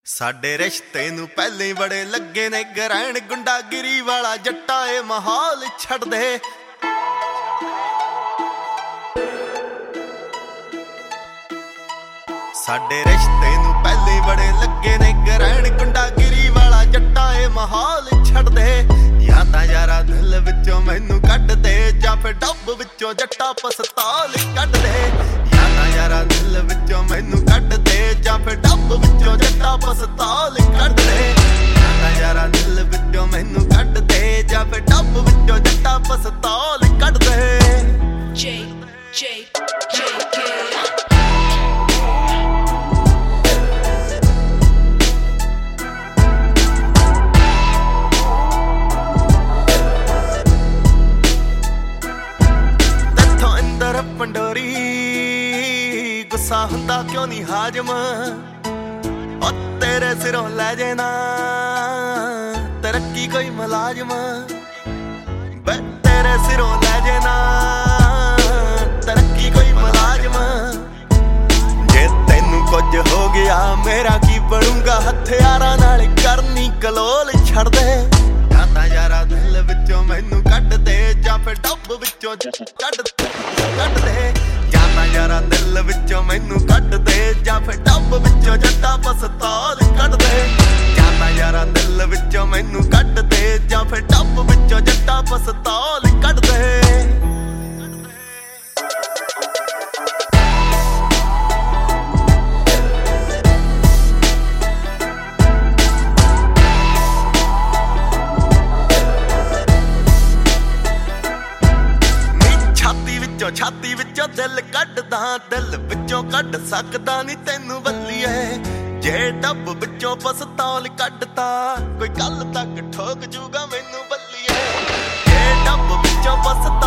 ਸਾਡੇ ਰਿਸ਼ਤੇ ਨੂੰ ਪਹਿਲੇ ਬੜੇ ਲੱਗੇ ਨੇ ਗਰੈਣ ਗੁੰਡਾਗਿਰੀ ਵਾਲਾ ਜੱਟਾ ਏ ਮਾਹੌਲ ਛੱਡ ਦੇ। ਸਾਡੇ ਰਿਸ਼ਤੇ ਨੂੰ ਪਹਿਲੇ ਬੜੇ ਲੱਗੇ ਨੇ ਗਰੈਣ ਗੁੰਡਾਗਿਰੀ ਵਾਲਾ ਜੱਟਾ ਏ ਮਾਹੌਲ ਛੱਡ ਦੇ। ਜਾਂ ਤਾਂ ਯਾਰਾ ਦਿਲ ਵਿੱਚੋਂ ਮੈਨੂੰ ਕੱਢ ਦੇ ਜਾਂ ਫਿਰ ਡੱਬ ਵਿੱਚੋਂ ਜੱਟਾ ਪਸਤੌਲ ਕੱਢ ਦੇ। ਜਾਂ ਤਾਂ ਯਾਰਾ ਦਿਲ ਵਿੱਚੋਂ ਮੈਨੂੰ ਕੱਢ ਦੇ ਜਾਂ ਫਿਰ ਡੱਬ ਵਿੱਚੋਂ ਜੱਟਾ ਪਸਤੌਲ ਕੱਢ ਦੇ। ਜਾਂ ਤਾਂ ਯਾਰਾ ਦਿਲ ਵਿੱਚੋਂ ਮੈਨੂੰ ਕੱਢ ਦੇ ਜਾਂ ਫਿਰ ਡੱਬ ਵਿੱਚੋਂ ਜੱਟਾ ਪਸਤੌਲ ਕੱਢ ਦੇ। ਪੰਡੋਰੀ ਗੁੱਸਾ ਹੁੰਦਾ ਕਿਉਂ ਨਹੀਂ ਹਾਜਮ, ਉਹ ਤੇਰੇ ਸਿਰੋਂ ਲੈ ਜੇ ਨਾ ਤਰੱਕੀ ਕੋਈ ਮੁਲਾਜ਼ਮ। ਬੇ ਤੇਰੇ ਸਿਰੋਂ ਲੈ ਜੇ ਨਾ ਤਰੱਕੀ ਕੋਈ ਮੁਲਾਜ਼ਮ। ਜੇ ਤੈਨੂੰ ਕੁਝ ਹੋ ਗਿਆ ਮੇਰਾ ਕੀ ਬਣੂਗਾ, ਹਥਿਆਰਾਂ ਨਾਲ ਕਰਨੀ ਕਲੋਲ ਛੱਡ ਦੇ। ਜਾਂ ਤਾਂ ਯਾਰਾ ਦਿਲ ਵਿੱਚੋਂ ਮੈਨੂੰ ਕੱਢ ਦੇ ਜਾਂ ਫਿਰ ਡੱਬ ਵਿੱਚੋਂ ਕੱਢ ਦੇ। ਜਾਂ ਤਾਂ ਯਾਰਾ ਦਿਲ ਵਿੱਚੋਂ ਮੈਨੂੰ ਕੱਢ ਦੇ ਜਾਂ ਫਿਰ ਡੱਬ ਵਿੱਚੋਂ ਜੱਟਾ ਪਸਤੌਲ ਕੱਢ ਦੇ। ਜਾਂ ਤਾਂ ਯਾਰਾ ਦਿਲ ਵਿੱਚੋਂ ਮੈਨੂੰ ਕੱਢ ਦੇ ਜਾਂ ਫਿਰ ਡੱਬ ਵਿੱਚੋਂ ਜੱਟਾ ਪਸਤੌਲ ਕੱਢ ਦੇ। ਛਾਤੀ ਵਿੱਚੋਂ ਦਿਲ ਕੱਢਦਾ, ਦਿਲ ਵਿੱਚੋਂ ਕੱਢ ਸਕਦਾ ਨੀ ਤੈਨੂੰ ਬੱਲੀਏ। ਜੇ ਡੱਬ ਵਿੱਚੋਂ ਪਸਤੌਲ ਕੱਢਤਾ ਕੋਈ ਕੱਲ ਤੱਕ ਠੋਕ ਜੂਗਾ ਮੈਨੂੰ ਬੱਲੀਏ। ਜੇ ਡੱਬ ਵਿੱਚੋਂ ਪਸਤੌਲ